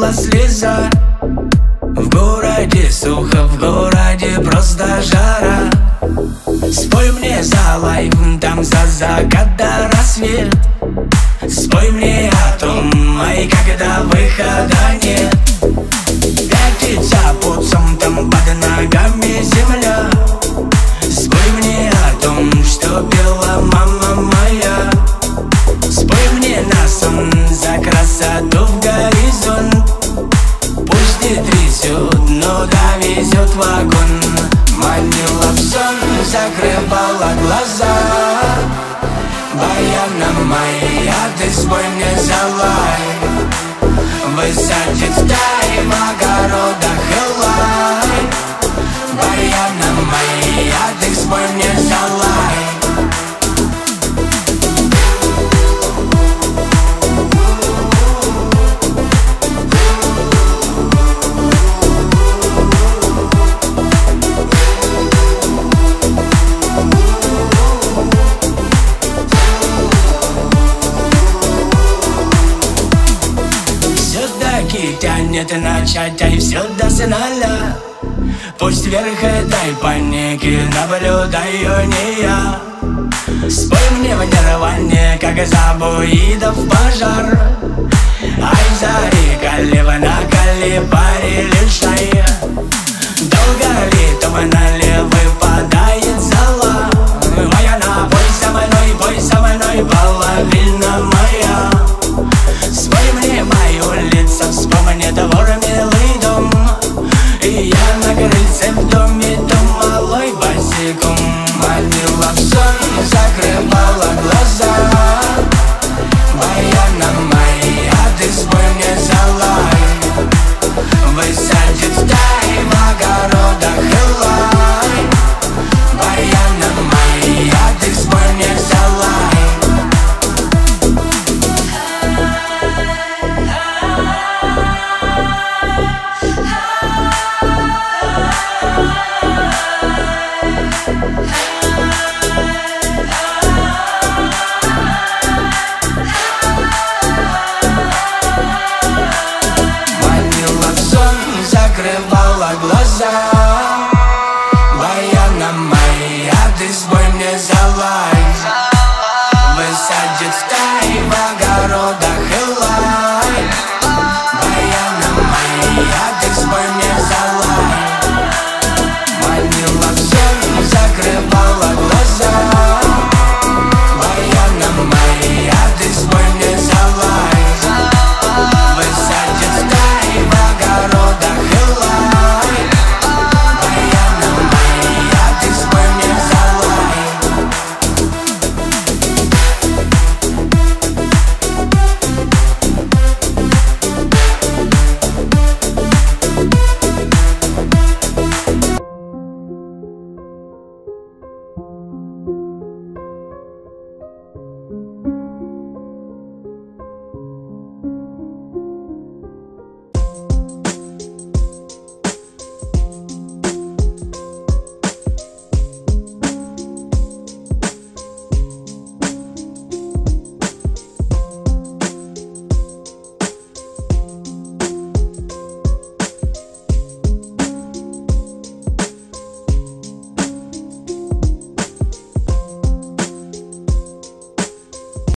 катила слеза. В городе сухо, в городе просто жара. Спой мне за лайф, там за закат до рассвет. Спой мне о том, ай, когда выхода нет. Пятиться путцом, там под ногами земля. Спой мне о том, что пела мама моя. Спой мне на сон за красоту в горизонт. Пусть не трясет, но довезет вагон. Манила в сон, закрывала глаза. Баяна моя, ты спой мне за лай. Высадит стаи в огородах и лай. Баяна моя, ты спой мне за лай. Тянет начать, ай, все до финала. Пусть вверх этой паники наблюдаю не я. Спой мне в нирване, как забуидов пожар. Ай, зари, калива на калибаре лишая. Долго ли туманали выпадает зала. Моя на пой со мной, половина моя. Спой мне мое лицо, вспомни двор, милый дом. И я на крыльце в доме, дом малой босиком. Манила в сон, закрывала глаза. Баяна моя, ты спой мне за лай. Высадит стаи в огородах и лай. Баяна моя, ты спой мне за лай. Манила в сон, закрывала глаза.